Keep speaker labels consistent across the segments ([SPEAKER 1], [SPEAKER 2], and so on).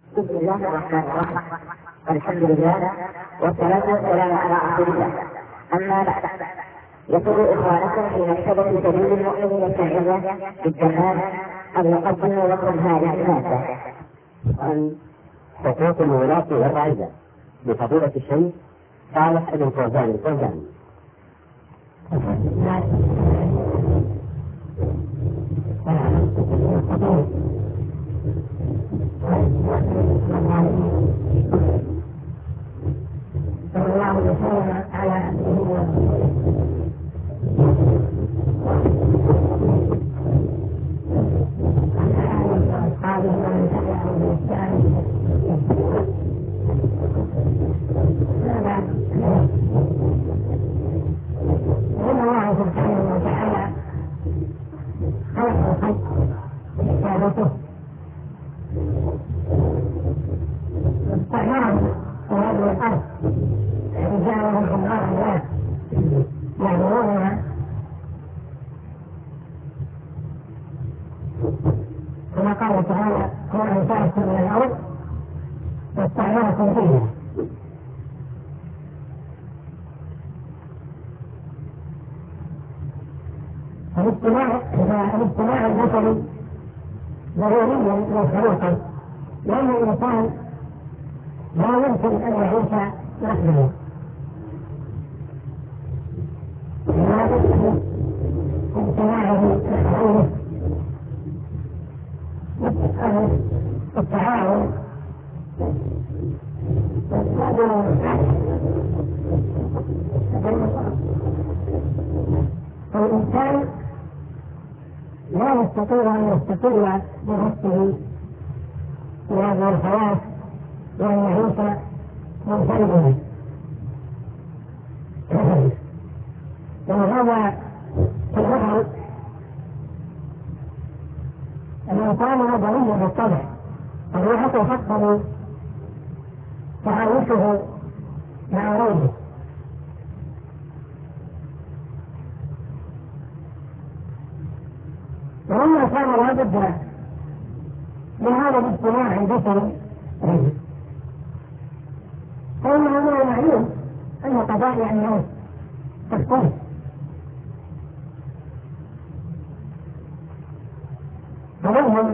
[SPEAKER 1] بسم الله الرحمن الرحيم. الحمد لله والصلاة والسلام على رسول الله. أما بعد، يقول إخوانكم في مكتبة سبيل المؤمنين الشرعية بالدمام أن نقدم لكم هذه المادة
[SPEAKER 2] عن حقوق الولاة والرعية بفضيلة الشيخ صالح بن فوزان الفوزاني.
[SPEAKER 3] كما قال تعالى: هو أنشأكم من الأرض واستعمركم فيها. الاجتماع البشري ضروري للخليقة، لأن الإنسان لا يمكن أن يعيش وحده، لا بد اجتماعه مع التعاون فالإنسان لا يستطيع أن يستقر بنفسه في هذه الحياة وأن يعيش منفردا. ولهذا في البشر الإنسان مدني بالطبع، طبيعته تقتضي تعايشه مع غيره، ولما كان لا بد من هذا الاجتماع البشري فإنه من المعلوم أن طبائع الناس تختلف، فمنهم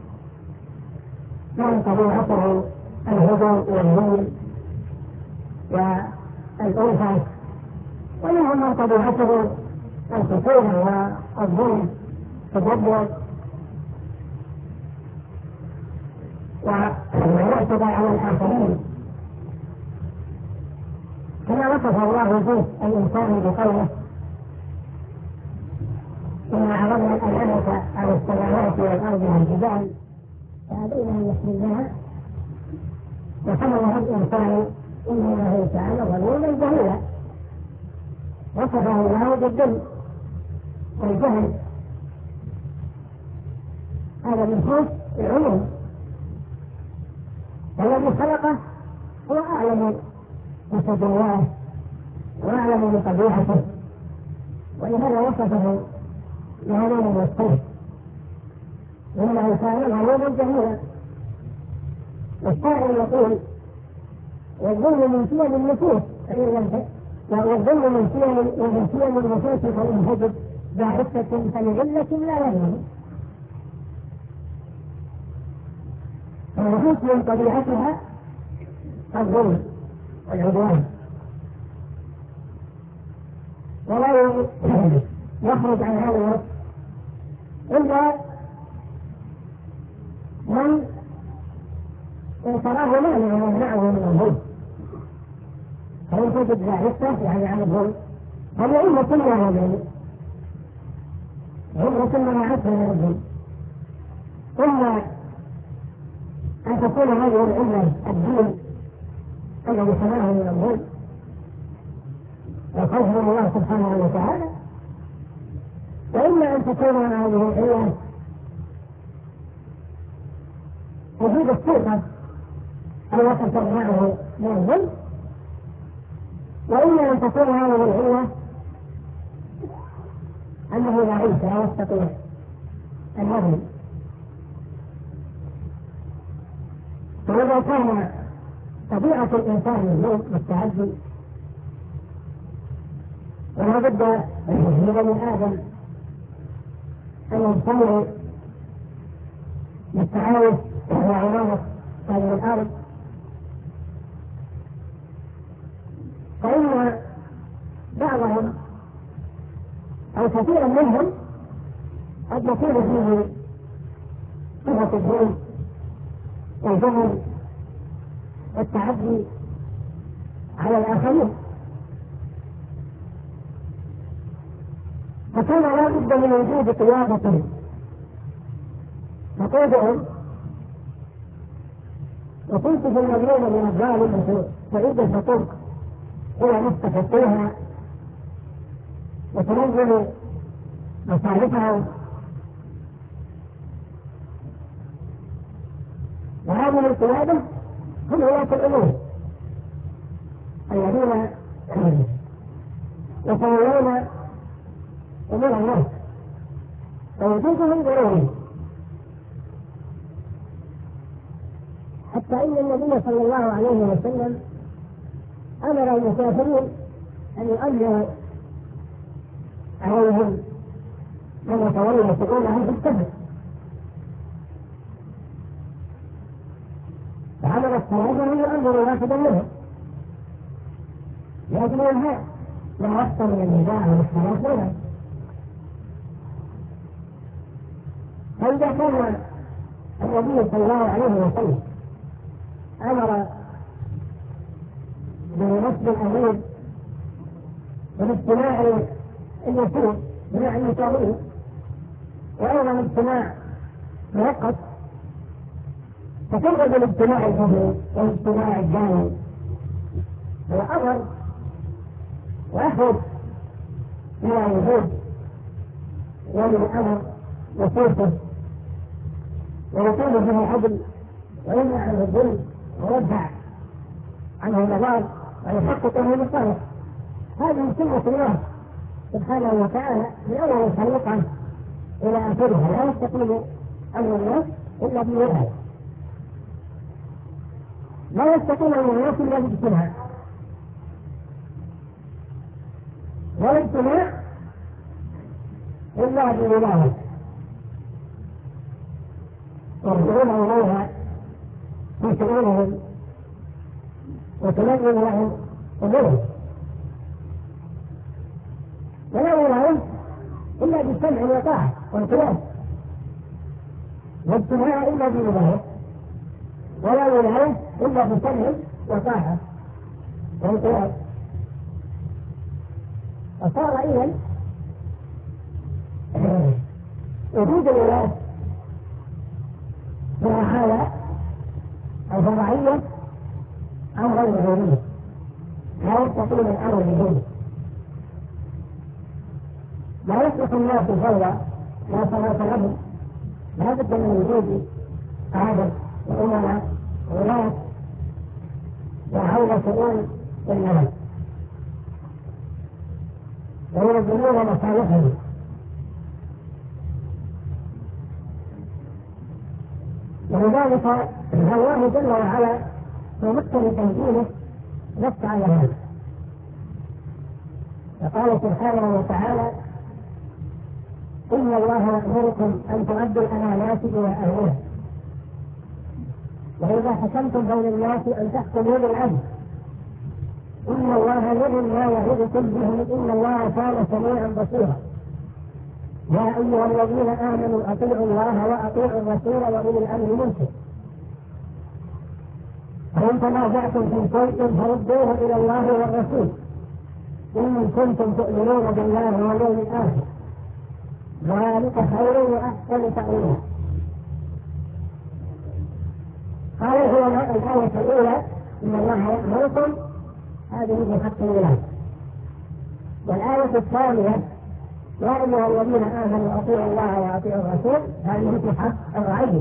[SPEAKER 3] من طبيعته الهدوء واللين والألفة، ومنهم من طبيعته الخشونة والظلم والتجبر والاعتداء على الآخرين، كما وصف الله به الإنسان بقوله: إنا عرضنا الأمانة على السماوات والأرض والجبال فأبين أن يحملنها وحملها الإنسان إنه كان ظلوما جهولا. وصفه الله بالذل والجهل، هذا من حيث العلوم، والذي خلقه هو أعلم بسجياه وأعلم بطبيعته، ولهذا وصفه بهذين الوصفين: إنه كان ظلوما جهولا. والشاعر يقول: والظلم من سيم النفوس والظلم من سيم النفوس فإن هجب ذا حسة فلعلة لا يظلم. النفوس من طبيعتها الظلم والعدوان، ولا يخرج عن هذا الوصف إلا من تراه مانع يمنعه من الظلم، فإن تجد ذا حسة يعني عن الظلم فالعلة كلها ذلك، العلة كلها عدل من الظلم، إما أن تكون هذه العلة الدين الذي سماه من الظلم والخوف من الله سبحانه وتعالى، وإما أن تكون هذه العلة وجود السلطة التي تمنعه من الظلم، وإما أن تكون هذه العلة أنه ضعيف لا يستطيع أن يظلم. وإذا كان طبيعة الإنسان اليوم التعدي ولا بد لبني آدم أن يجتمعوا للتعايش وعمارة هذه الأرض، فإن بعضهم أو كثيرا منهم قد يكون فيه صفة الظلم والجهل والتعدي على الآخرين، فكان لا بد من وجود قيادة تقودهم وتنتج المظلوم من الظالم وتعيد الحقوق إلى مستحقيها وتنزل مصالحهم. وهذه القيادة هم ولاة الأمور الذين يتولون أمور الناس ووجودهم ضروري، حتى إن النبي صلى الله عليه وسلم أمر المسافرين أن يؤمروا عليهم من يتولى شؤونهم في السفر، فأمر الثلاثة أن يؤمروا واحدا منهم لأجل إنهاء ما يحصل من النزاع والاختلاف بينهم. فإذا كان النبي صلى الله عليه وسلم أمر بنصب الأمير بالاجتماع اليسير بناء المساوين وأيضا اجتماع مؤقت، فتلغى بالاجتماع الجزئي والاجتماع الجانبي، هو أمر وأخذ إلى وجود ولي الأمر وسلطه ويقول به عدل ويمنع عنه الظلم ويدفع عنه النظام ويحقق له المصالح. هذه سنة الله سبحانه وتعالى من أول الخليقة إلى آخرها، لا يستقيم أمر الناس إلا بوضعه، لا يستقيم أمر الناس إلا باجتماع، ولا اجتماع إلا بولاية يرجعون إليها في شؤونهم وتنزل لهم أمورهم، ولا ولاية إلا بالسمع والطاعة والانقياد، واجتماع إلا بولاية، ولا ولاية إلا بالسمع والطاعة والانقياد. فصار إذن وجود الولاية فيها حالة أو فرعية أو غير ضرورية، لا يستقيم الأمر بدونه، لا يصلح الناس الفوضى لا صلاة لهم، لا بد من وجود قادة وأمراء وولاة وحول شؤون الناس وينظمون مصالحهم. ولذلك الله جل وعلا في محكم تنزيله نص على هذا، فقال سبحانه وتعالى: إن الله يأمركم أن تؤدوا الأمانات إلى أهلها وإذا حكمتم بين الناس أن تحكموا بالعدل إن الله نعم ما يعظكم به إن الله كان سميعا بصيرا. يا أيها الذين آمنوا أطيعوا الله وأطيعوا الرسول وأولي الأمر منكم فإن تنازعتم في شيء فردوه إلى الله والرسول إن كنتم تؤمنون بالله واليوم الآخر ذلك خير وأحسن تأويلا. قال هو الآية الأولى إن الله يأمركم، هذه في حق الولاة. والآية الثانية يا أيها الذين آمنوا أطيعوا الله وأطيعوا الرسول، هذه في حق الرعية،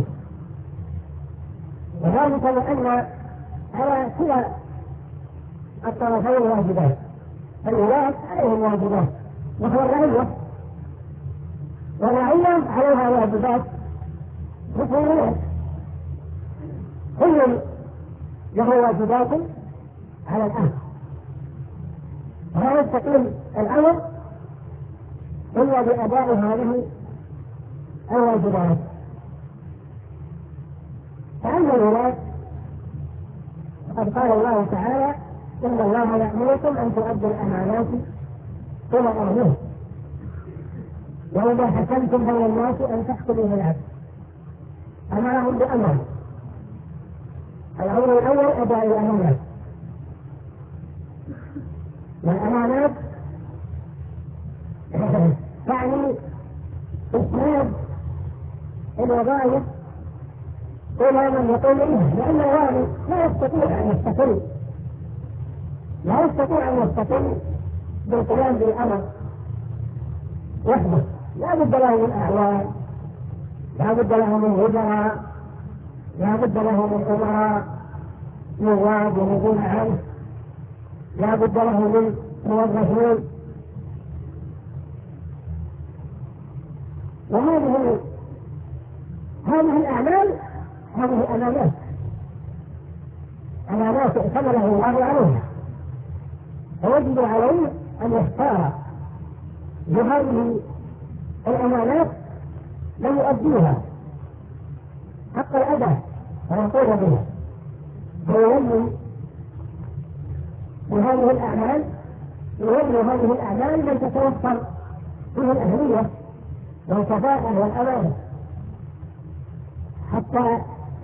[SPEAKER 3] وذلك لأن على كلا الطرفين واجبات، الولاة عليهم واجبات وهو الرعية، والرعية عليها واجبات مثل الولاة. كل له واجبات على الآخر، ولا يستقيم الأمر إلا بأداء هذه الواجبات. فأما الولاة فقد قال الله تعالى: إن الله يأمركم أن تؤدوا الأمانات إلى أهلها، وإذا حكمتم بين الناس أن تحكموا بالعدل. أمرهم بأمر، الأمر الأول أداء الأمانات، والأمانات تعني إسناد الوظائف إلى من يقوم بها، لأن الوالي لا يستطيع أن يستقل بالقيام بالأمر وحده، لا بد له من أعوان، لا بد له من وزراء، لا بد له من أمراء نواب ينوبون عنه، لا بد له من موظفين. وهذه الأعمال هذه أمانات ائتمنه الله عليها، فيجب عليه أن يختار بهذه الأمانات من يؤديها حق الأداء ويقوم بها، فيولي هذه الأعمال من تتوفر فيه الأهلية والكفاءة والأمانة حتى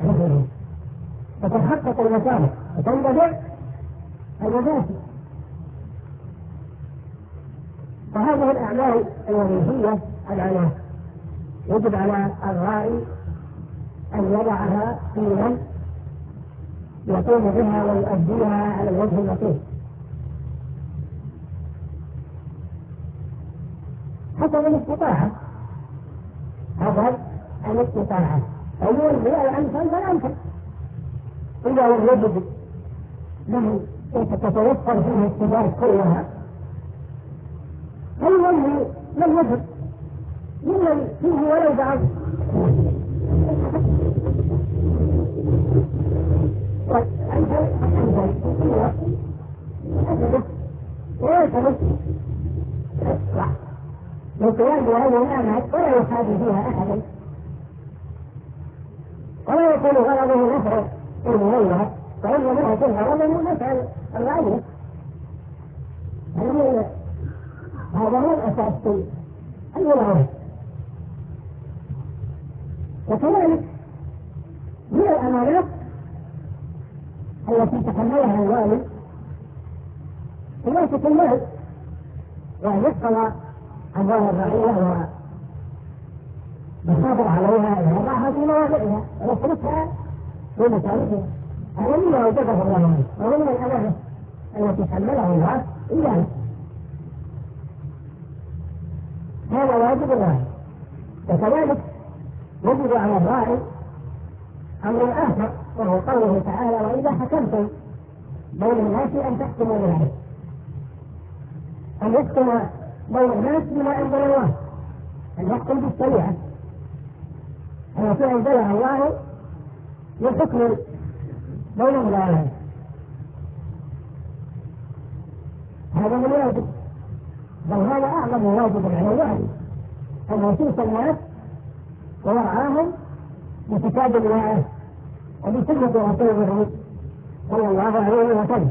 [SPEAKER 3] تتحقق المصالح وتندفع المفاسد. فهذه الأعمال الوظيفية العناصر يجب على الراعي أن يضعها في من يقوم بها ويؤديها على الوجه اللطيف حسب الاستطاعة. فيولي الأمثل فالأمثل، إذا لم يجد من تتوفر فيه الصفات كلها فيولي من يجد ممن فيه ولو بعض القيام بهذه الأعمال ولا يحاجي فيها أحدا، ولا يكون غرضه نفع المولى، فإنما يكون غرضه نفع الرعية. هذا هو الأساس في الولاية. وكذلك من الأمانات التي تحملها الوالي سياسة المال، وأن يحفظ أموال الرعية ويحافظ عليها ويضعها في مواضعها ويصرفها في مصالحها. هذا مما أوجبه الله ومن الأمانة التي حملها الله إياه. هذا واجب الله. وكذلك يجب على الراعي أمر آخر، وهو قوله تعالى: وإذا حكمتم بين الناس أن تحكموا بالعدل، أن يحكم بين الناس بما أنزل الله، أن يحكم بالشريعة التي أنزلها الله لحكم بين العالم. هذا من واجب، بل هذا أعظم واجب على الوالي، أن يسوس الناس ويرعاهم بكتاب الله وبسنة رسوله صلى الله عليه وسلم،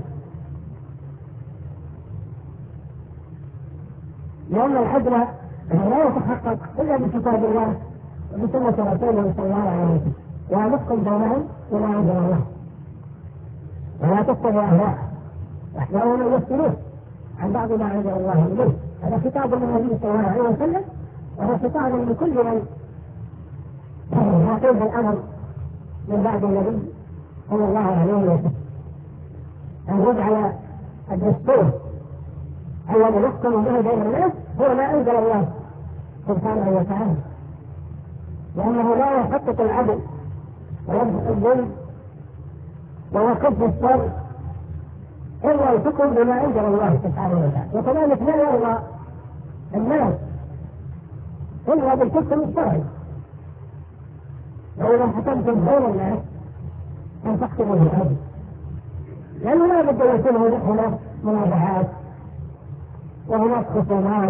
[SPEAKER 3] لأن العدل لا يتحقق إلا بكتاب الله وبسنة رسوله صلى الله عليه وسلم، ونحكم بينهم بما أنزل الله، ولا تتبع أهواءهم وأحيانا يفتنون عن بعض ما أنزل الله إليه. هذا خطاب للنبي صلى الله عليه وسلم، وهو خطاب لكل من يقوم بالأمر من بعد النبي صلى الله عليه وسلم، أن يجعل الدستور الذي يحكم به بين الناس هو ما أنزل الله سبحانه وتعالى، لأنه لا يحقق العدل ويدفع الظلم ويكف الشر إلا الحكم بما أنزل الله سبحانه وتعالى. وكذلك لا يرضى الناس إلا بالحكم الشرعي. وإذا حكمتم بين الناس أن تحكموا بالعدل، لأنه لا بد أن يكون هناك منازعات وهناك خصومات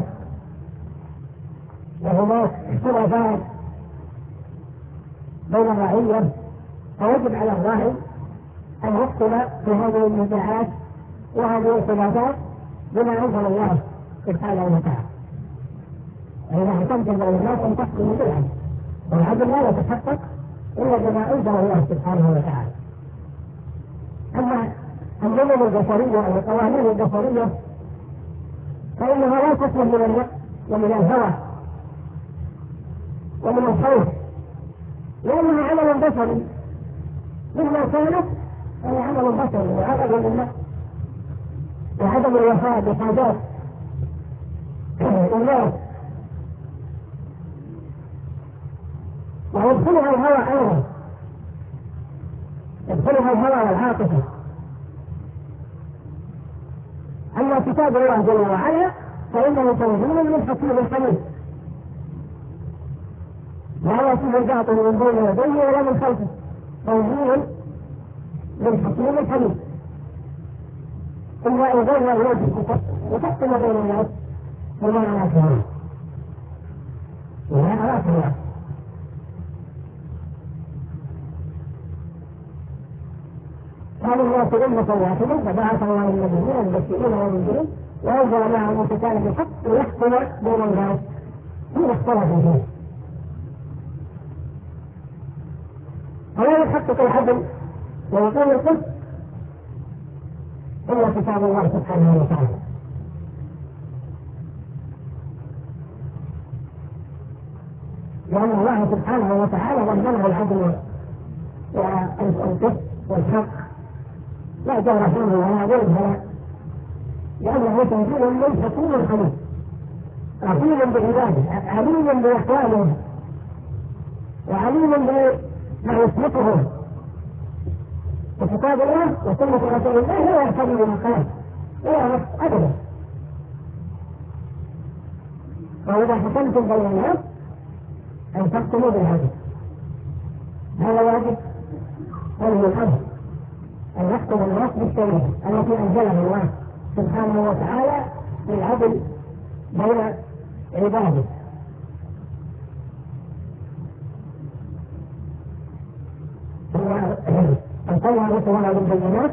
[SPEAKER 3] وهناك اختلافات بين الرعية، فيجب على الراعي أن يحكم في هذه النزاعات وهذه الخلافات بما أنزل الله سبحانه وتعالى. وإذا حكمت بين الناس أن تحكم بالعدل، والعدل لا يتحقق إلا بما أنزل الله سبحانه وتعالى. أما النظم البشرية أو القوانين البشرية فإنها لا تسلم من النقص ومن الهوى ومن الخوف، لأنها عمل بشري مما كانت هي عمل بشري وعدم النقص وعدم الوفاء بحاجات الناس، ويدخلها الهوى أيضا، يدخلها الهوى والعاطفة. أما كتاب الله جل وعلا فإنه تنزيل من حكيم حميد، لا يأتيه الباطل من بين يديه ولا من خلفه، تنزيل من حكيم حميد. إلا إذا لا يوجد وتحكم بين الناس بما أراك الله، بما أراك الله. قال الناس أمة واحدة فبعث الله النبيين المبشرين والمنذرين وأنزل معهم الكتاب بالحق ليحكم بين الناس فيما اختلفوا فيه. ولا يحقق العدل ويقول القسط إلا كتاب الله سبحانه وتعالى. لأن الله سبحانه وتعالى ضمنه العدل والقسط والحق، لا جار فيه ولا ظلم، لأنه تنزيل من حكيم حميد رحيم بعباده عليم بأحوالهم وعليم بما يسلكهم. وكتاب الله وسنة رسول الله لا يحتمل المقام ولا نفس أبدا. وإذا حكمتم بين الناس أن تحكموا بالعدل، هذا واجب ولي الأمر أن يحكم الناس بالشريعة التي أنزلها الله سبحانه وتعالى للعدل بين عباده. أرسلنا رسلنا بالبينات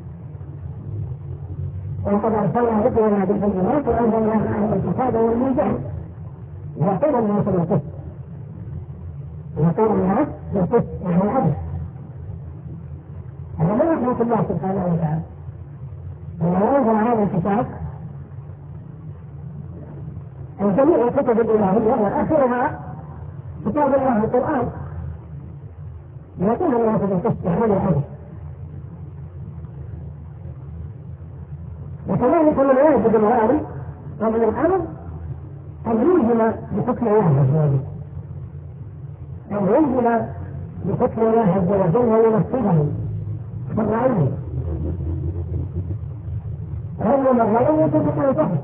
[SPEAKER 3] وقد أرسلنا رسلنا بالبينات وأنزلنا معهم الكتاب والميزان يقول الناس بالقسط، يقول الناس بالقسط يعني العدل. هذا لا يحدث الله سبحانه وتعالى. لما أنزل هذا الكتاب جميع الكتب الإلهية وآخرها كتاب الله القرآن يقول الناس بالقسط يعني العدل. وكذلك من واجب الوالي ومن الأمر أن يلزم بحكم الله عز وجل، أن يلزم بحكم الله عز وجل وينفذه بالرعية. رجل الرعية تتحدث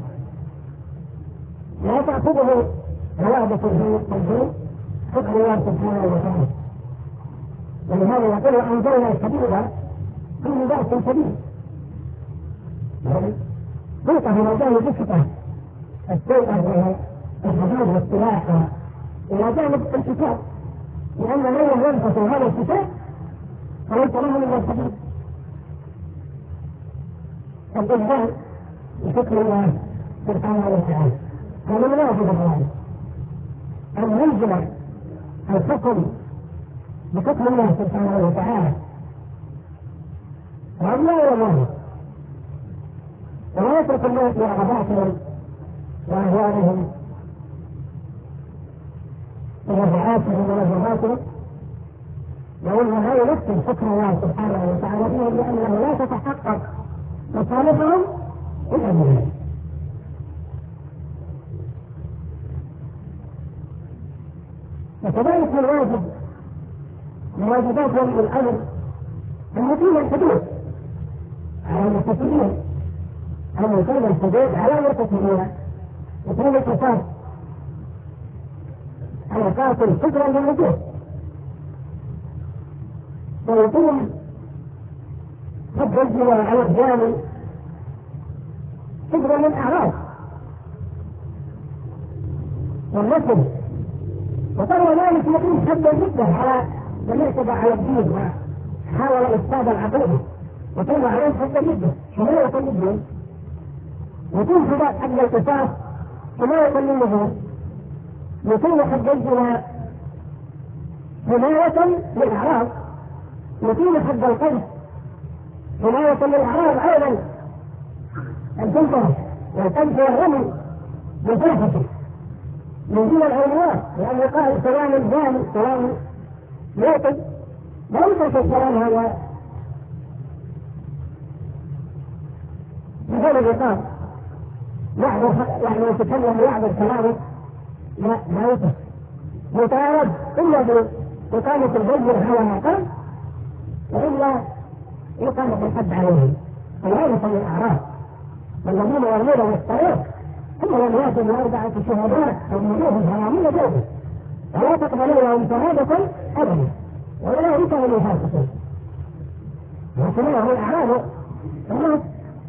[SPEAKER 3] لا تأخذه غلابة الدين حكم الله سبحانه وتعالى. ولهذا يقول أنزلنا الحديد كل بأس شديد، سلطة في مجال الفتح السلطة الحدود والسلاح إلى جانب الكتاب، لأن من ينفذ هذا الكتاب فليس له من الحديد الإجبار بحكم الله سبحانه وتعالى. هذا من واجب الله أن يلزم الحكم بحكم الله سبحانه وتعالى ولا يمر ولا يترك الناس لرغباتهم وأهوالهم ورغباتهم ورغباتهم، لأن لا يمثل حكم الله سبحانه وتعالى فيهم، لأنه لا تتحقق مصالحهم إلا بالله. وكذلك الواجب من واجبات ولي الأمر أن يقيم الحدود على المرتكبين، أن يقيم الحدود على المرتكبين، يقيم القصاص على قاتل شكرا للوجود، ويقيم حد حد الزنا على الجاني تجرى من أعراض والنسل، وطبعا ذلك يقيم حدا جدا على من اعتدى على الدين وحاول إفساد العقيدة، وطلع عليه حدا جدا حماية للدين، ويكون حداد حد القصاص حماية للنظام، يكون حد الزنا حماية للأعراض، يكون حد القذف حماية للأعراض أيضا، الجلد والقذف والرمي بجهته من دون العلماء، لأنه قال كلام الجاني كلام يعقل لا يمكن الكلام هذا بغير قال يعني يتكلم يعبر كلامه لا يمكن يتعرض إلا بإقامة الجزر على ما قال، وإلا إقامة الحد عليه العينة من الأعراض، والذين يرمون بالطريق ثم لم يأتوا بأربعة شهداء أو وجوه حرامية جوزة ولا تقبلون لهم شهادة أبدا وأولئك هم الفاسقون. وكلهم الأعراض الناس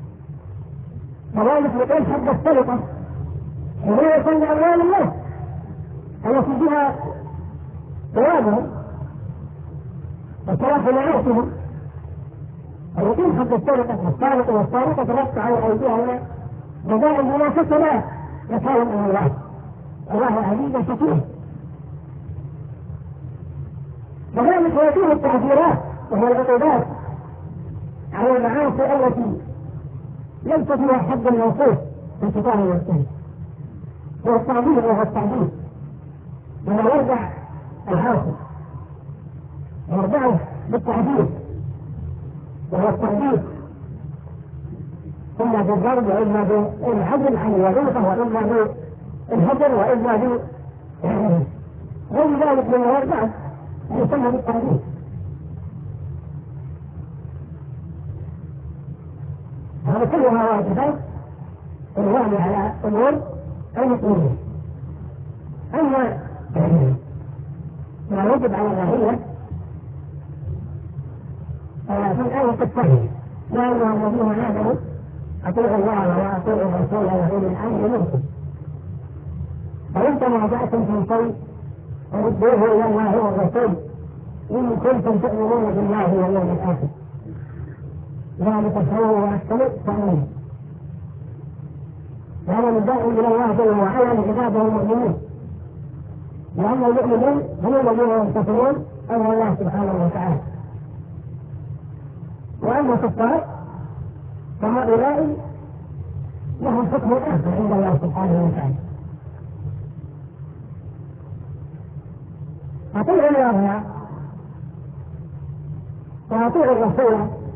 [SPEAKER 3] كذلك يقول حد السرقة حماية لأموال الناس التي فيها ثوابهم وصلاح معاشهم، ويقول حد السرقة السارق والسارقة ترفع على أيديهما جزاء بما كسبا نكالا من الله والله عزيز حكيم. وذلك يكون التعبيرات وهي العقوبات على المعاصي التي لم تكن حد الموصوف في الكتاب والسنة، هو التعبير وهو التعبير لما يرجع العاصي يرجعه بالتعبير وهو التعبير إما بالضرب وإما بالعزل عن الوظيفة وإما بالهجر وإما غير ذلك من يرجع يسمى بالتعبير. هذا كلها واجبات الوعي على أمور المسلمين. أما ما يجب على الرعية في الآية الثانية يا أيها الذين آمنوا أطيعوا الله وأطيعوا الرسول وأولي الأمر منكم فإن تنازعتم في شيء فردوه إلى الله والرسول إن كنتم تؤمنون بالله واليوم الآخر ذلك خير وأحسن تأويلا. وهذا نداء إلى الله جل وعلا لعباده المؤمنين، لأن المؤمنين هم الذين ينتصرون أمر الله سبحانه وتعالى، وأما الكفار فهؤلاء لهم حكم آخر عند الله سبحانه وتعالى. أطيعوا الله وأطيعوا الرسول،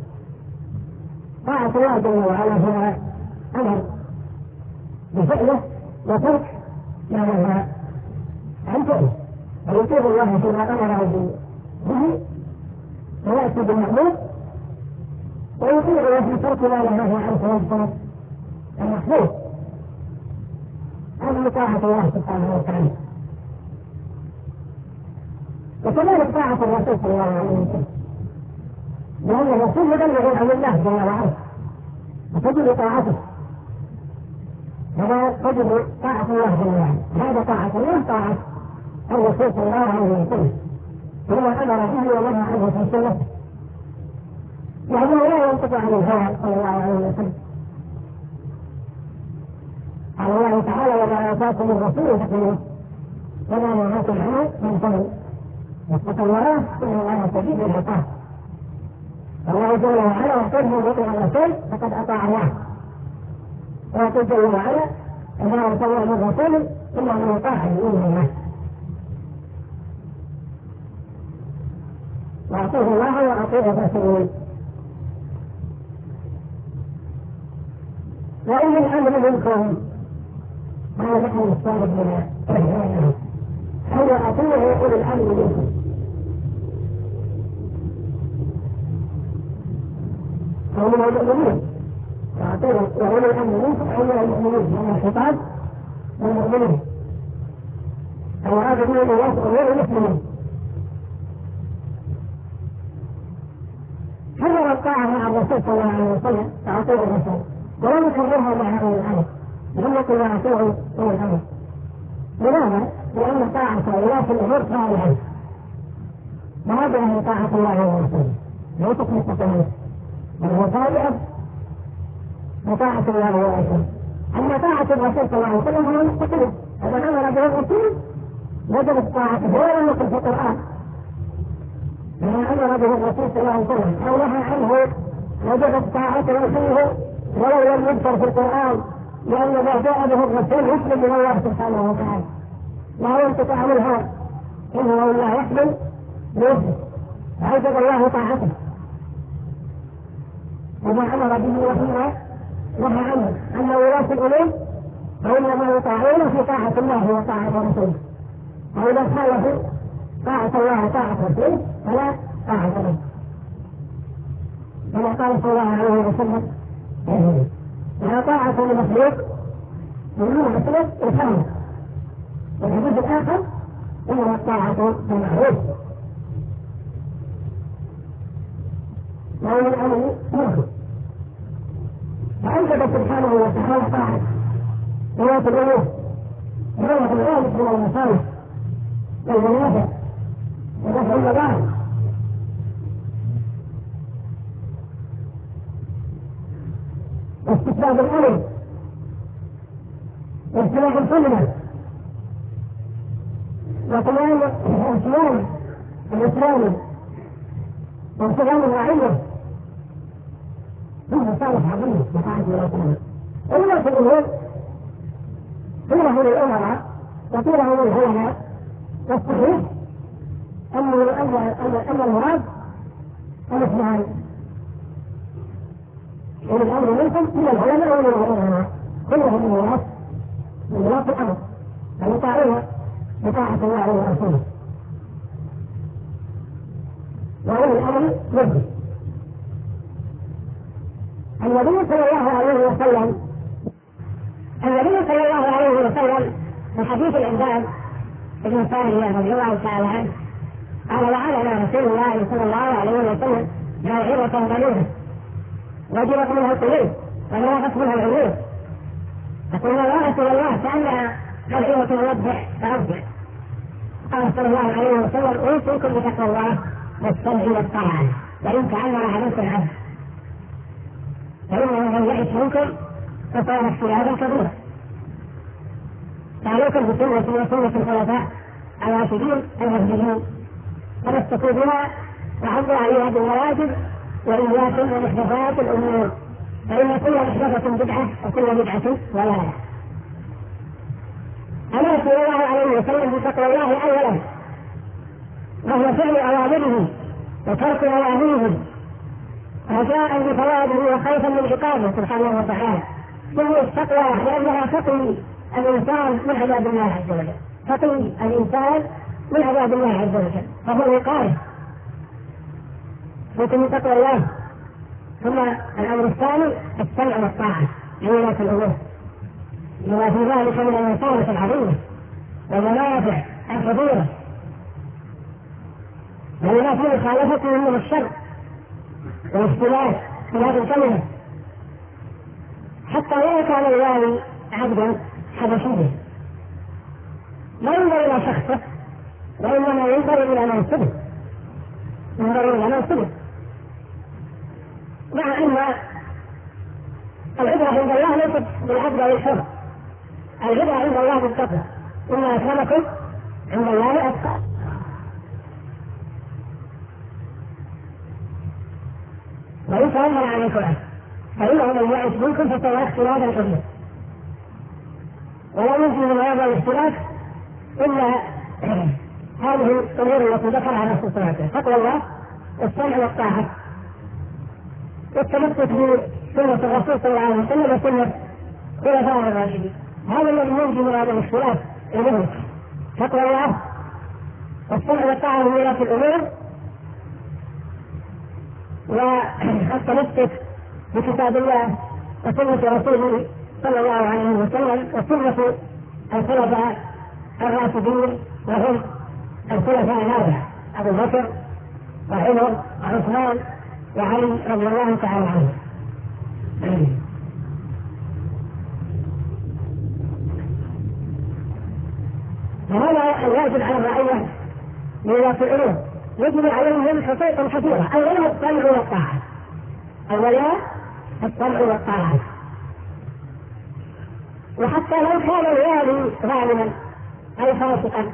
[SPEAKER 3] طاعة الله جل وعلا هو أمر بفعله وترك ما نهى عن فعله، ويطيع الله فيما أمره به ويأتي بالمأمور، ويطيعه في ترك ما نهاه عنه ويجتنب المحظور. هذه طاعة الله سبحانه وتعالى. وكذلك طاعة الرسول صلى الله عليه وسلم، لأن الرسول يبلغ عن الله جل وعلا وتجب طاعته، هذا تجب طاعة الله جل وعلا. هذا طاعة الله طاعة الرسول صلى الله عليه وسلم فيما أمر به ونهى عنه في سنته، لأنه لا ينطق عن الهوى صلى الله عليه وسلم. قال الله تعالى وما آتاكم الرسول فخذوه وما نهاكم عنه فانتهوا واتقوا الله إن الله شديد العقاب. الله جل وعلا يقول من يطيع الرسول فقد أطاع الله، ويقول جل وعلا وما أرسلنا من رسول إلا من يطاع بإذن الله. وأطيعوا الله وأطيعوا الرسول. وإن الأمر منكم ما نحن نستعرض بنا هو أطيعوا أولي الأمر منكم. أو من المؤمنين، وأطيعوا أولي الأمر منكم أو من المؤمنين، لأن الخطاب للمؤمنين أو هذا من الناس غير المسلمين. حرر الطاعة مع الرسول صلى الله عليه وسلم وأطيعوا الرسول، ولم يحررها مع أولي الأمر، لم يقل وأطيعوا أولي الأمر. لماذا؟ لأن طاعة ولاة الأمور صالحة، وهذه طاعة الله ورسوله ليست مستقيمة، بل هو تابعة لطاعة الله ورسوله. أما طاعة الرسول صلى الله عليه وسلم هو مستقيم، إذا أمر به الرسول وجبت طاعته، هو لم يقل في القرآن لما أمر به الرسول صلى الله عليه وسلم أو نهى عنه وجبت طاعته رسوله ولو لم يذكر في القرآن، لأن ما جاء به الرسول يسلم من الله سبحانه وتعالى، لا ينطق عن الهوى إن هو إلا يحمل بيده، فأوجب الله طاعته وما أمر به وفيما نهى عنه. أما ولاة الأمور فإنما يطاعون في طاعة الله وطاعة رسوله، وإذا خالفوا طاعة الله وطاعة رسوله فلا طاعة له. كما قال صلى الله عليه وسلم: لا طاعة لمخلوق من مخلوق يفهم. والحديث الآخر: إنما الطاعة بالمعروف وأولي الأمر منكم. فأوجب سبحانه وتعالى طاعة ولاة الأمور ولغة ذلك من المصالح والمنافع ودفع المضار. واستتباب الأمر واجتماع الكلمة وتمام الإسلام الإسلامي وانتظام الرعية ثم صالح عظيم وطاعة ولاة الأمور. ولاة الأمور قيله للأمراء وقيله للعلماء، والصحيح أن المراد الاثنان: أولي الأمر منكم من العلماء ومن العلماء، كلهم من ولاة الأمر فيطاعون بطاعة الله ورسوله. وأولي الأمر منكم. النبي صلى الله عليه وسلم في حديث الإنسان ابن ثانية رضي الله تعالى عنه قال: وعلنا رسول الله صلى الله عليه وسلم موعظة بليغة وجلت منها القلوب ونافت منها العيون، فقلنا: يا رسول الله كأنها موعظة موضح فأرجع. قال صلى الله عليه وسلم: أوصيكم بتقوى الله والسمع والطاعة، وإن تعلم عليكم عبد، فإنه من يعش منكم فصار اختلافا كبيرا، فعليكم بسنتي وسنة الخلفاء الراشدين المهديين، تمسكوا بها وعضوا عليها بالواجب، وإياكم ومحدثات الأمور، فإن كل محدثة بدعة وكل بدعة ضلالة. أمر صلى الله عليه وسلم بتقوى الله أولا، وهو فعل أوامره وترك نواهيه، رجاء بثوابه وخوفا من عقابه سبحانه وتعالى. ثم التقوى لأنها تقي الإنسان من عذاب الله عز وجل، تقي الإنسان من عذاب الله عز وجل، فهو وقاية من تقوى الله. ثم الأمر الثاني السمع والطاعة لولاة الأمور، لما في ذلك من المصالح العظيمة والمنافع الكبيرة، ولما في مخالفتهم من الشر والاختلاف في هذه الكلمة، حتى لا كان الوالي عبدا حبشيا لا ينظر إلى شخصه، وإنما ينظر إلى منصبه، مع أن العبرة عند الله ليست بالعبد والحر، العبرة عند الله بالتقوى: إن أكرمكم عند الله أتقاكم. وإن تأمر عليكم أحد فإنه من يعش منكم فسيرى اختلافا كثيرا، ولا يمكن من هذا الاختلاف إلا هذه الأمور التي ذكرها الرسول صلى الله عليه وسلم: تقوى الله والسمع والطاعة والتمسك بسنة الرسول صلى الله عليه وسلم وسنة خلفائه الراشدين. هذا الذي ينجي من هذا الاختلاف إليه: تقوى الله والسمع والطاعة من ولاة الأمور، والتمسك بكتاب الله وسنة رسوله صلى الله عليه وسلم وسنة الخلفاء الراشدين، وهم الخلفاء الأربعة: أبو بكر وعمر وعثمان وعلي رضي الله تعالى عنه. وهذا الواجب على الرعية بولاة الأمور، يجب عليهم حقوق كثيرة، أولها السمع والطاعة، أولها السمع والطاعة. وحتى لو كان الوالي ظالما أو فاسقا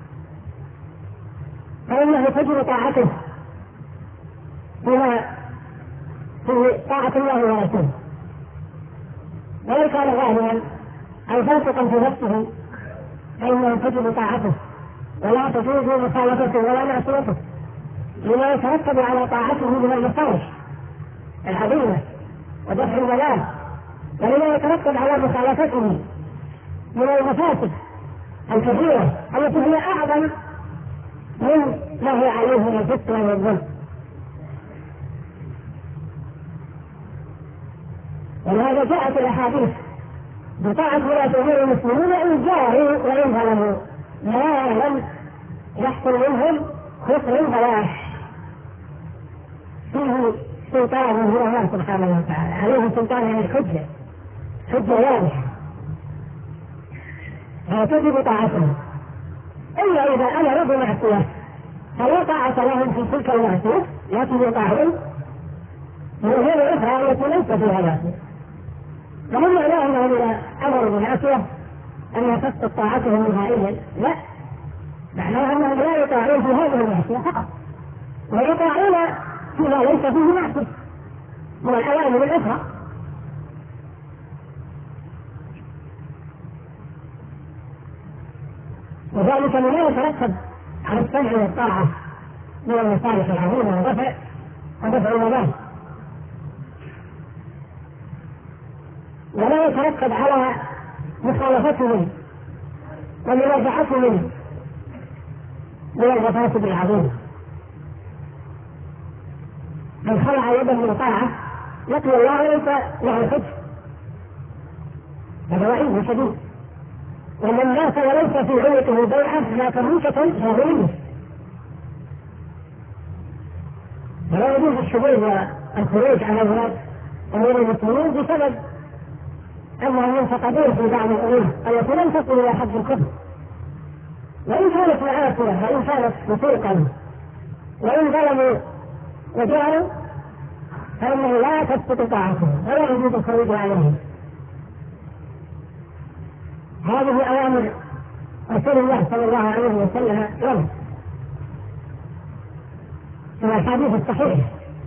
[SPEAKER 3] فإنه تجب طاعته في طاعة الله ورسوله، ولو كان ظالما أو فاسقا في نفسه فإنه تجب طاعته ولا تجوز مخالفته ولا معصيته، لما يترتب على طاعته من المصالح العظيمة ودفع الملام، ولما يترتب على مخالفته من المفاسد الكثيرة التي هي أعظم من ما هي عليه من الفسق والظلم. ولهذا جاءت الأحاديث بطاعة ولاة أمور المسلمين إن جاهوا وإن ظلموا ما لم يحصل منهم كفر فواحش، فيه سلطان من الله سبحانه وتعالى، عليه سلطان من الحجة، حجة واضحة، فتجب طاعتهم. إلا إذا أمروا بمعصية فلا طاعة لهم في تلك المعصية، لكن يطاعون من غير أخرى التي ليس فيها معصية. وهم معناه أنهم إذا أمروا بمعصية أن تسقط طاعتهم نهائيا، لا، معناه أنهم لا يطاعون في هذه المعصية فقط، ويطاعون فيما ليس فيه معصية من الأوامر الأخرى. وذلك مما يترتب على السمع والطاعة من المصالح العظيمة ودفع المضار، ولا يترتب على مخالفتهم ومنازعتهم من المفاسد العظيمة. من خلع يده من طاعة لقي الله ليس له حج، هذا وعيد شديد. ومن مات وليس في عنقه بيعة مات موتة جاهلية. ولا يجوز الشذوذ والخروج على ولاة أمور المسلمين بسبب أنهم ينتقدون في بعض الأمور التي لم تصل إلى حد الكفر، وإن كانت معاصية وإن كانت فسوقا وإن ظلموا وجعلوا فإنه لا تسقط طاعتهم ولا يجوز الخروج عليهم. هذه أوامر رسول الله صلى الله عليه وسلم لهم في الحديث الصحيح.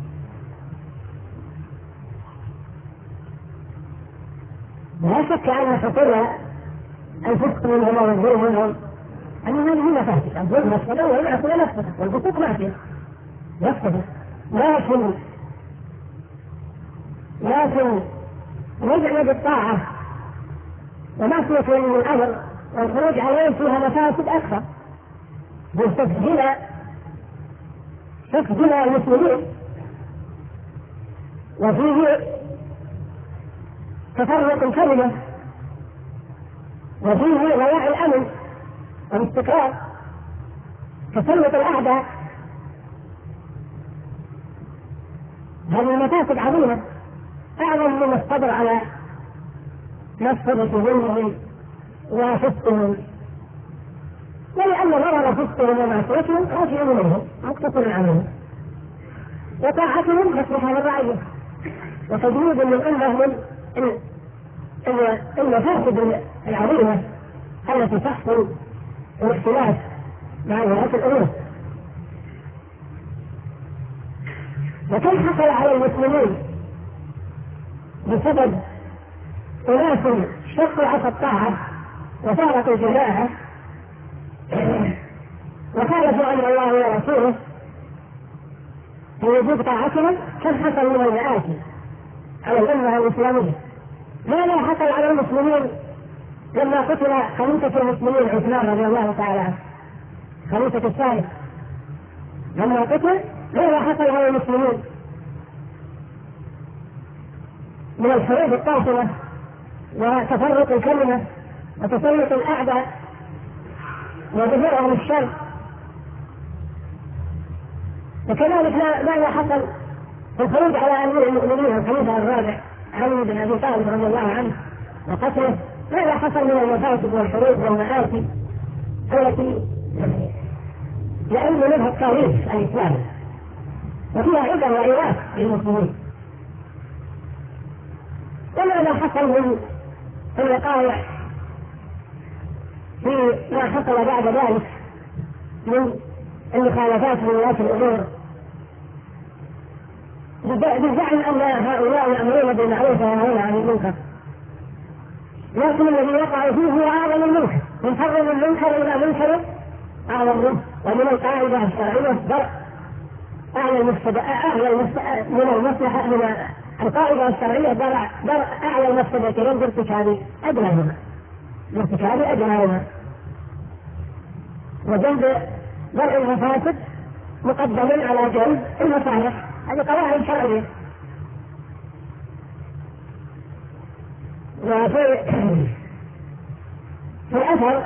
[SPEAKER 3] لا شك أن حصول الفسق منهم والظلم منهم أن هذه مفاسد، الظلم مفسدة والمعصية مفسدة والفسوق معصية مفسدة، لكن نجعل بالطاعة ومعصية من الأمر والخروج عليه فيها مفاسد أكثر، تفجير المسلمين، وفيه تفرق الكلمة، وفيه ضياع الأمن والاستقرار، تسلط الأعداء. هذه المفاسد عظيمة أعظم من الصبر على مفسدة ظلمهم وفسقهم، ولأن ضرر فسقهم ومعصيتهم راجع منهم مقتصر عنهم، وطاعتهم مصلحة للرعية وتجنيب للأمة من المفاسد العظيمة التي تحصل الاختلاف مع ولاة الأمور. وكم حصل على المسلمين بسبب أناس شقوا عصا الطاعة وفارقوا الجماعة وخالفوا أمر الله ورسوله في وجوب طاعتهم، كم حصل من المآسي على الأمة الإسلامية. ماذا حصل على المسلمين لما قتل خليفة المسلمين عثمان رضي الله تعالى عنه، خليفة الثالث؟ لما قتل ماذا حصل على المسلمين من الحروب القاتلة وتفرق الكلمة وتسلط الأعداء وظهورهم الشر؟ وكذلك ماذا حصل في الخروج على أمير المؤمنين الخليفة الرابع علي بن أبي طالب رضي الله عنه وقتله، ماذا حصل من المفاسد والحروب والمآسي التي يعلم منها التاريخ الإسلامي وفيها عبر وعظات للمسلمين؟ وماذا حصل من الوقائع في ما حصل بعد ذلك من المخالفات في ولاة الأمور بزعم أن هؤلاء يأمرون بالمعروف وينهون عن المنكر، لكن الذي وقع فيه هو أعظم المنكر، من حرم المنكر إلى منكر أعظم منه. ومن القاعدة الشرعية درء أعلى من المصلحة، من القاعدة الشرعية درء أعلى المفسدتين بارتكاب أدناهما، وجلب درء المفاسد مقدم على جلب المصالح. هذه قواعد شرعية. وفي الأثر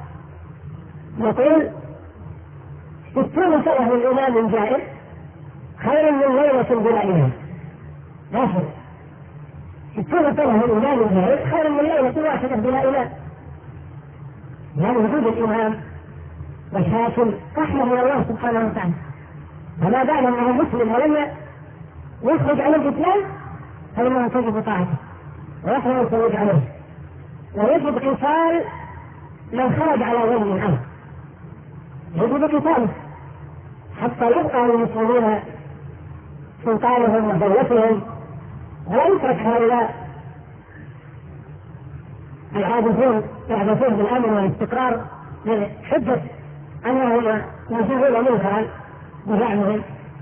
[SPEAKER 3] يقول 60 سنة من إمام جائر خير من ليلة بلا إمام. لاحظ، 60 سنة من إمام جائر خير من ليلة واحدة بلا إمام. يعني وجود الإمام والحاكم رحمة من الله سبحانه وتعالى، فما دام أنه مسلم ولم يخرج عن الإسلام فإنه تجب طاعته ويحرم الخروج عليه، ويجب قتال من خرج على ولي الأمر، يجب قتاله حتى يبقى للمسلمين سلطانهم ودولتهم، ولا يترك هؤلاء العابثون يعبثون بالأمن والاستقرار بحجة أنهم ينشرون منكرا بزعمهم.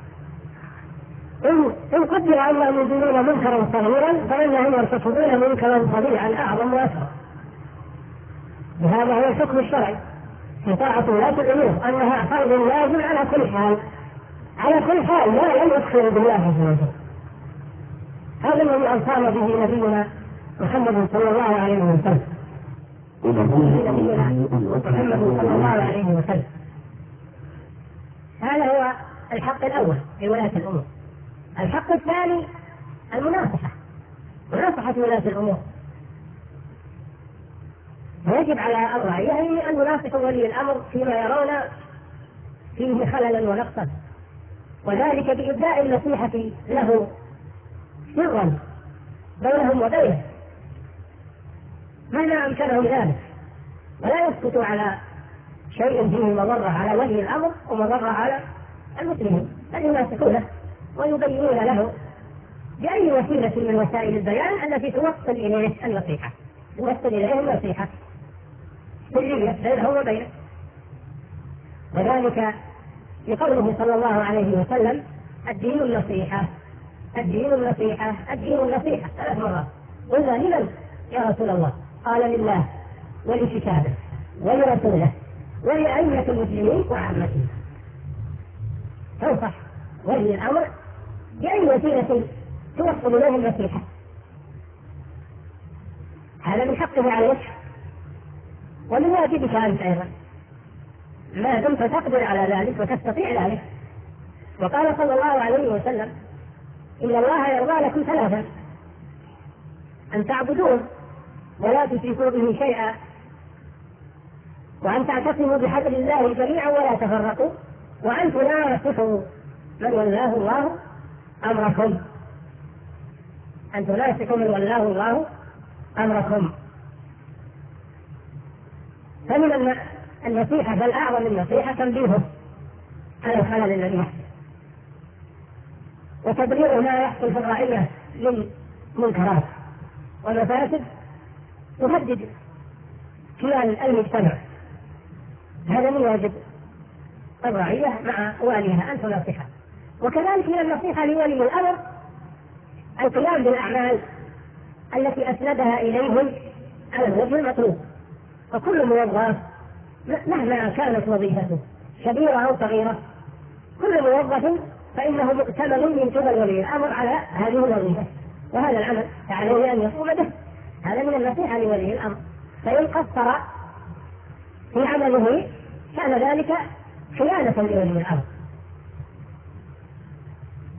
[SPEAKER 3] إن قدر أنهم يزيلون منكرا صغيرا فإنهم يرتكبون منكرا فظيعا أعظم وأكبر. وهذا هو الحكم الشرعي في طاعة ولاة الأمور، أنها فرض لازم على كل حال، لا يكفر بالله عز وجل. هذا الذي أوصانا به نبينا محمد صلى الله عليه وسلم. هذا هو الحق الأول في ولاة الأمور. الحق الثاني المناصحة، مناصحة ولاة الأمور. ويجب على الرعية أن يناصحوا ولي الأمر فيما يرون فيه خللا ونقصا، وذلك بإبداء النصيحة له سرا بينهم وبينه مهما أمكنهم ذلك، ولا يسكتوا على شيء فيه مضرة على ولي الأمر ومضرة على المسلمين، بل يناصحونه ويبينون له بأي وسيلة من وسائل البيان التي توصل إليه النصيحة، سرية بينه وبينه. وذلك لقوله صلى الله عليه وسلم: الدين النصيحة، الدين النصيحة، الدين النصيحة 3 مرات. قلنا: لمن يا رسول الله؟ قال: لله ولكتابه ولرسوله ولأئمة المسلمين وعامتهم. تنصح ولي الأمر بأي وسيلة توصل إليه النصيحة، هذا من حقه عليك ومن واجبك أنت أيضا، ما دمت تقدر على ذلك وتستطيع ذلك. وقال صلى الله عليه وسلم: إن الله يرضى لكم 3: أن تعبدوه ولا تشركوا به شيئا، وأن تعتصموا بحبل الله جميعا ولا تفرقوا، وأن تناصحوا من ولاه الله أمركم، أن تناصحوا من ولاه الله أمركم. فمن النصيحة بل أعظم النصيحة تنبيهه على الخلل الذي يحصل وتبرير ما يحصل في الرعية من منكرات ومفاسد تهدد كيان المجتمع. هذا من واجب الرعية مع واليها أن تنصحها. وكذلك من النصيحة لولي الأمر القيام بالأعمال التي أسندها إليهم على الوجه المطلوب. فكل موظف مهما كانت وظيفته كبيرة أو صغيرة، كل موظف فإنه مؤتمن من قبل ولي الأمر على هذه الوظيفة، وهذا العمل عليه أن يقوم به. هذا من النصيحة لولي الأمر. فإن قصر في عمله كان ذلك خيانة لولي الأمر.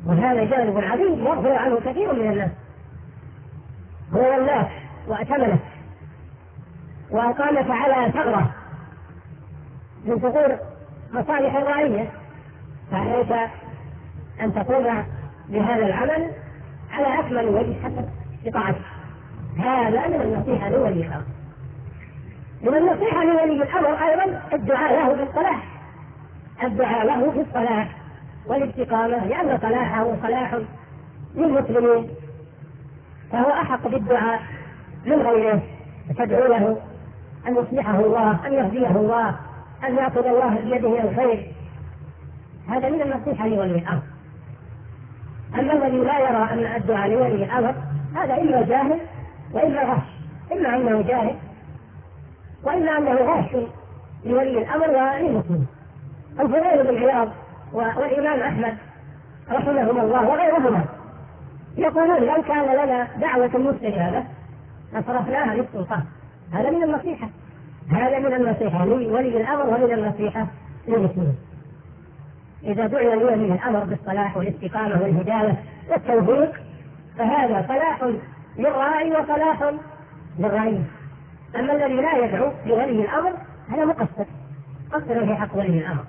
[SPEAKER 3] وهذا جانب عظيم يغفل عنه كثير من الناس. هو الناس وأتمنه وأقامك على ثغرة من ثغور مصالح الرعية، فعليك أن تقوم بهذا العمل على أكمل وجه حسب استطاعتك. هذا من النصيحة لولي الأمر. من النصيحة لولي الأمر أيضا الدعاء له بالصلاح، الدعاء له بالصلاح والاستقامة، لأن صلاحه صلاح للمسلمين، فهو أحق بالدعاء من غيره. تدعو له أن يصلحه الله، أن يهديه الله، أن يأخذ الله بيده الخير. هذا من النصيحة لولي الأمر. أما الذي لا يرى أن الدعاء لولي الأمر هذا إما جاهل وإما غش، إما أنه جاهل وإما أنه غش لولي الأمر وللمسلمين. الفضيل بن عياض والإمام أحمد رحمهم الله وغيرهما يقولون لو كان لنا دعوة مستجابة لصرفناها للسلطان. هذا من النصيحة، هذا من النصيحة لولي الأمر ومن النصيحة للمسلمين. إذا دعي لولي الأمر بالصلاح والاستقامة والهداية والتوفيق فهذا صلاح للراعي وصلاح للرعية. أما الذي لا يدعو لولي الأمر هذا مقصر في حق ولي الأمر.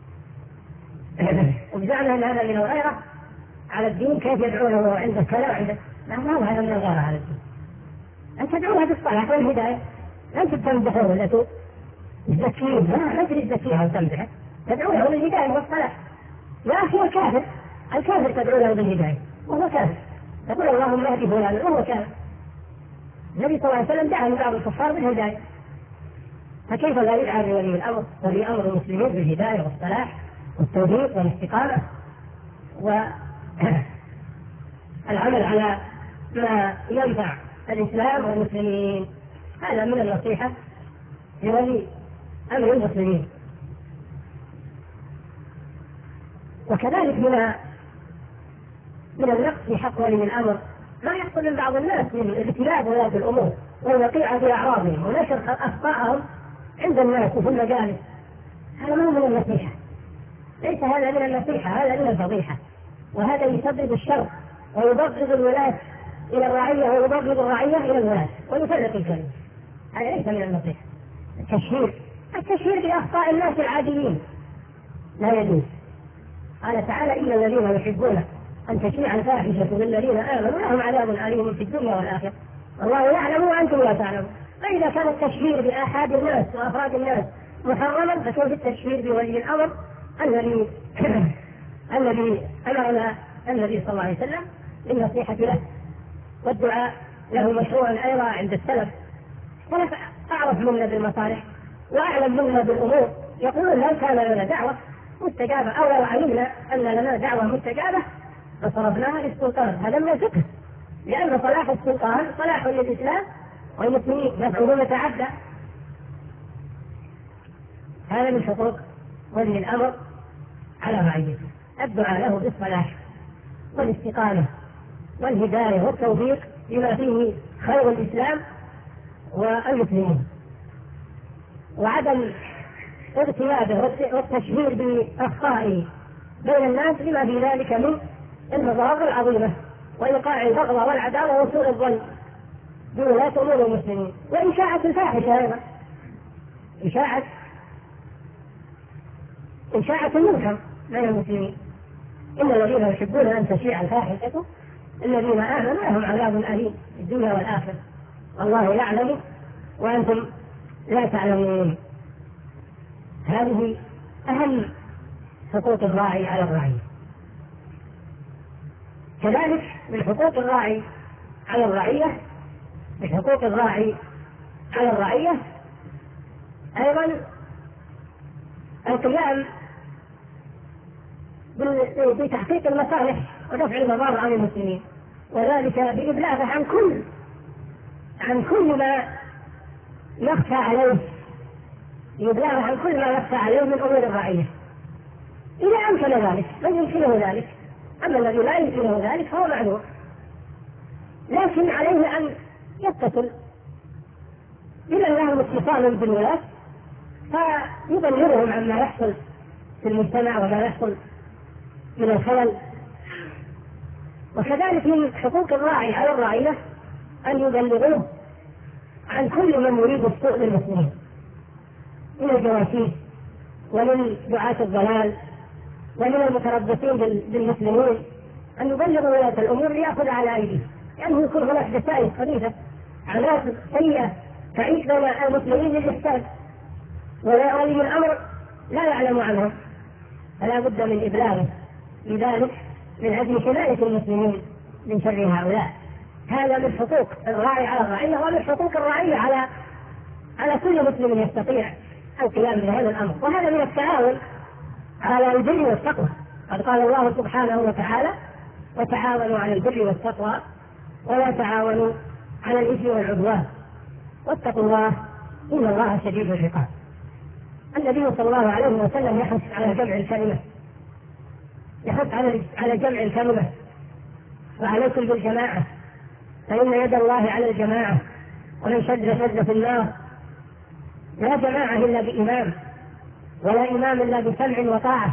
[SPEAKER 3] وبزعنا أن هذا من الغيرة على الدين، كيف يدعونه عند كذا وعنده؟ ما هو هذا من الغيرة على الدين. أن تدعوها بالصلاح والهداية، أنت تمدحه ولا تزكيه، ما تدري تزكيها وتمدحه، تدعوه بالهداية والصلاح. يا أخي الكافر تدعو له بالهداية وهو كافر، تقول اللهم اهدي فلانا وهو كافر. النبي صلى الله عليه وسلم دعا بعض الكفار بالهداية، فكيف لا يدعى لولي الأمر ولي أمر المسلمين بالهداية والصلاح والتوفيق والاستقامة والعمل على ما ينفع الإسلام والمسلمين. هذا من النصيحة لولي أمر المسلمين. وكذلك من النقص في حق ولي الأمر ما يحصل من بعض الناس من الابتلاء ولاة الأمور والوقيعة في أعراضهم ونشر أخطاءهم عند الناس وفي المجالس. هذا ما هو من النصيحة، ليس هذا من النصيحة، هذا من الفضيحة، وهذا يسبب الشر ويبغض الولاة إلى الرعية ويبغض الرعية إلى الولاة ويفرق الكلمة. هذا ليس من النصيحة. التشهير بأخطاء الناس العاديين لا يجوز. قال تعالى إن الذين يحبون أن تشيع الفاحشة بالذين آمنوا لهم عذاب أليم في الدنيا والآخرة والله يعلم وأنتم لا تعلمون. فإذا كان التشهير بآحاد الناس وأفراد الناس محرما، فكيف التشهير بولي الأمر الذي أمرنا النبي صلى الله عليه وسلم بالنصيحة له والدعاء له مشروعا أيضا عند السلف. السلف أعرف منا بالمصالح وأعلم منا بالأمور، يقولون لو كان لنا دعوة مستجابة أو لو علمنا أن لنا دعوة مستجابة فصرفناها للسلطان. هذا من الفقه، لأن صلاح السلطان صلاح للإسلام والمسلمين، نفعه متعدى. هذا من حقوق ولي الأمر على رعيته، الدعاء له بالصلاح والاستقامة والهداية والتوفيق بما فيه خير الإسلام والمسلمين، وعدم اغتيابه والتشهير بأخطائه بين الناس لما في ذلك من المضار العظيمة وإيقاع البغض والعداوة وسوء الظن بولاة أمور المسلمين، وإشاعة الفاحشة أيضا، إشاعة المنكر بين المسلمين. إن الذين يحبون أن تشيع الفاحشة الذين آمنوا لهم عذاب أليم في الدنيا والآخرة والله يعلم وأنتم لا تعلمون. هذه أهم حقوق الراعي على الرعية. كذلك من حقوق الراعي على الرعية، من حقوق الراعي على الرعية أيضا القيام بتحقيق المصالح ودفع المضار عن المسلمين، وذلك بإبلاغه عن كل ما يخفى عليه، يبلغه عن كل ما يخفى عليه من أمور الرعية إذا أمكن ذلك، من يمكنه ذلك. أما الذي لا يمكنه ذلك فهو معذور، لكن عليه أن يتصل بمن لهم اتصال بالولاة فيبلغهم عما يحصل في المجتمع وما يحصل من الخلل وكذلك من حقوق الراعي على الرعية أن يبلغوه عن كل من يريد السوء للمسلمين من الجواسيس ومن دعاة الضلال ومن المتربصين بالمسلمين، أن يبلغوا ولاة الأمور ليأخذ على أيديه، لأنه يكون هناك دسائس خبيثة عناصر سيئة تعيش بين المسلمين للإفساد ولي الأمر لا يعلم عنهم، فلا بد من إبلاغه لذلك من أجل حماية المسلمين من شر هؤلاء. هذا من حقوق الراعي على الرعية، ومن حقوق الرعية على كل مسلم يستطيع القيام بهذا الأمر، وهذا من التعاون على البر والتقوى. قد قال الله سبحانه وتعالى: وتعاونوا على البر والتقوى ولا تعاونوا على الإثم والعدوان واتقوا الله إن الله شديد العقاب. النبي صلى الله عليه وسلم يحث على جمع الكلمة، يحث على جمع الكلمة، وعليكم بالجماعة فإن يد الله على الجماعة، ومن شد في النار. لا جماعة إلا بإمام، ولا إمام إلا بسمع وطاعة،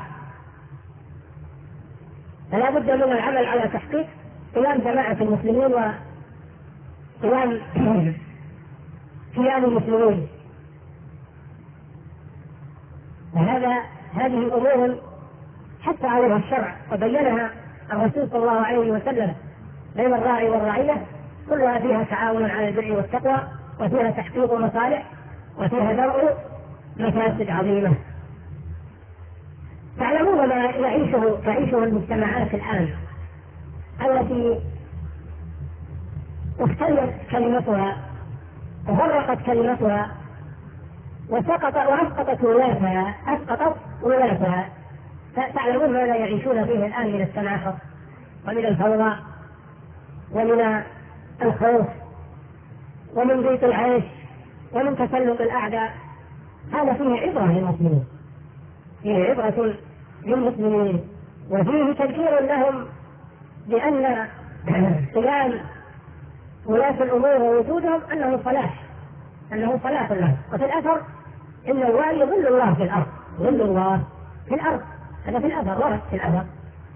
[SPEAKER 3] فلا بد من العمل على تحقيق قيام جماعة المسلمين وقيام المسلمين. هذه أمور حتى عليها الشرع وبينها الرسول صلى الله عليه وسلم بين الراعي والرعية، كلها فيها تعاون على البر والتقوى، وفيها تحقيق مصالح، وفيها درء مفاسد عظيمة. تعلمون ما تعيشه المجتمعات الآن التي اختلت كلمتها وفرقت كلمتها وأسقطت ولاتها. تعلمون ماذا يعيشون فيه الآن من التناحر ومن الفوضى ومن الخوف ومن ضيق العيش ومن تسلط الأعداء. هذا فيه عبرة للمسلمين، فيه عبرة للمسلمين، وفيه تذكير لهم بأن قيام ولاة الأمور ووجودهم أنه صلاح لهم. وفي الأثر إن الوالي ظل الله في الأرض، ظل الله في الأرض، هذا في الأثر ورد في الأثر.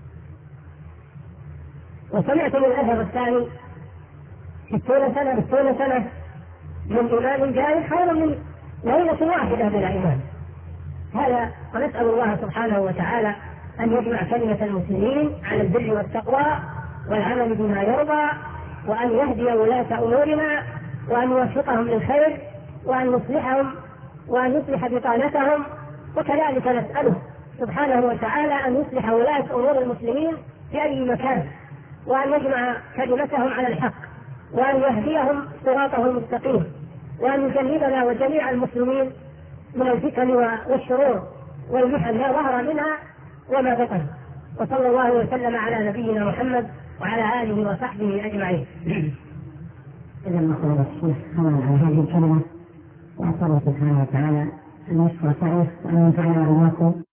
[SPEAKER 3] وسمعت من الأثر الثاني 60 سنة من إمام جاهل خير من ليلة واحدة بلا إمام. هذا ونسأل الله سبحانه وتعالى أن يجمع كلمة المسلمين على البر والتقوى والعمل بما يرضى، وأن يهدي ولاة أمورنا، وأن يوفقهم للخير، وأن يصلحهم، وأن يصلح بطانتهم. وكذلك نسأله سبحانه وتعالى أن يصلح ولاة أمور المسلمين في أي مكان، وأن يجمع كلمتهم على الحق، وأن يهديهم صراطه المستقيم، وأن يجنبنا وجميع المسلمين من الفتن والشرور والمحن ما ظهر منها وما بطن. وصلى الله وسلم على نبينا محمد وعلى آله وصحبه أجمعين.
[SPEAKER 1] إذا نقول الشيخ حمل على هذه الكلمة، وأسأل الله سبحانه وتعالى أن يشكر سعيه وأن ينفعنا وإياكم